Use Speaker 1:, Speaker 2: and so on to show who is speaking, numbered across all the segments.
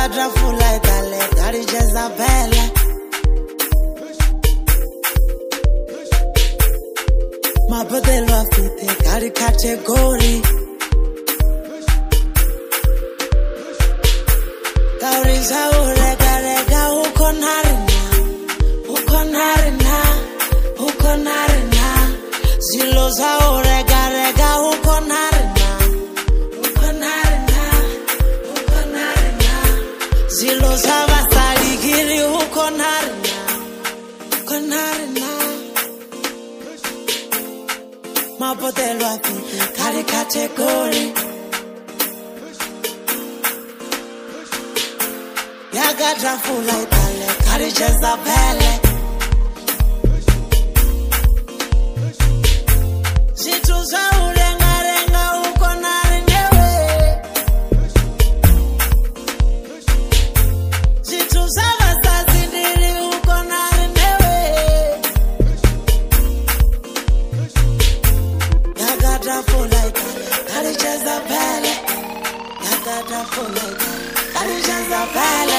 Speaker 1: Yakadrofula itale kari Jezabele. Mabodelo afite kari category. Kauriza urega rega ukonarina ziloza urega rega ukonarina ziloza basaligiri ukonarina mabodelo afite kari category. Yakadrofula itale kari Jezabele. Zituza ulenga ukonarinewe. Zituza basazindiri ukonarinewe. Yakadrofula itale kari Jezabele. Yakadrofula itale kari Jezabele.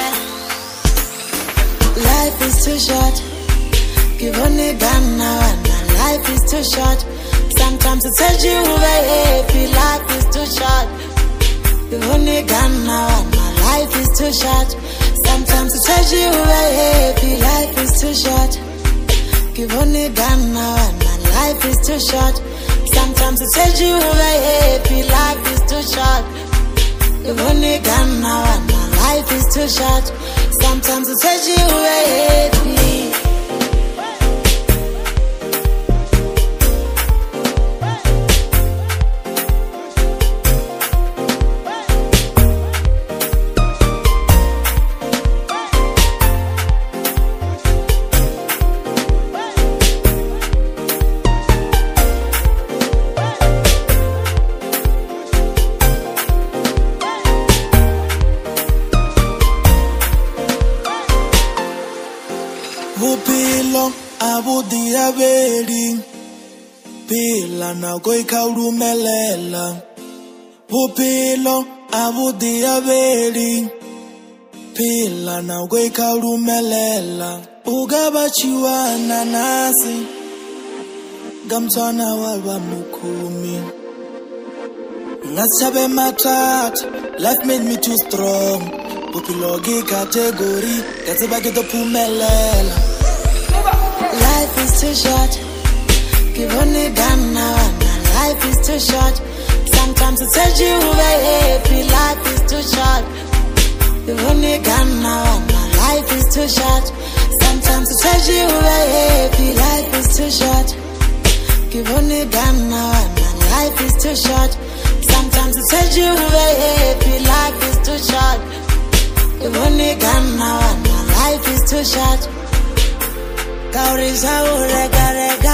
Speaker 1: Life is too short. Give only gun now. Life is too short. Sometimes it tells you happy. Life is too short. Give only gun now. Life is too short. Sometimes it tells you happy. Life is too short. Give only gun now. Life is too short. Sometimes it tells you happy. Life is too short. Give only gun now. Life is too short. Sometimes it tells you happy.
Speaker 2: Vupilo abudia beri pila na goikaulumelela. Vupilo abudia beri pila na goikaulumelela. Ugabachiwa nanasi gamtwana walwa mukumi. Ngasabe matrat, life made me too strong. Vupilo gi category katsiba ke to phumelela.
Speaker 1: Life is too short. Give only gun now. Life is too short. Sometimes it tells you happy. Life is too short. Give only gun now. Life is too short. Sometimes it tells you happy. Life is too short. Give only gun now. Life is too short. Sometimes it tells you happy. Life is too short. Give only gun now. Life is too short. Kauriza urega rega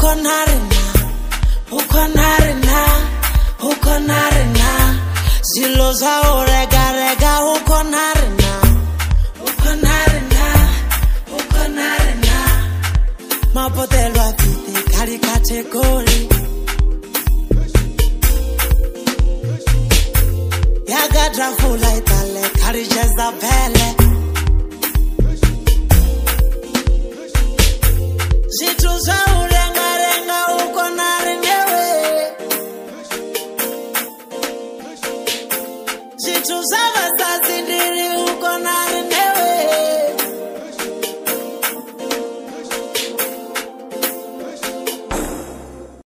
Speaker 1: ukonarina ziloza urega rega ukonarina mabodelo afite kari category. Yakadrofula itale kari Jezabele. Zituza ulenga ukonarinewe. Zituza basa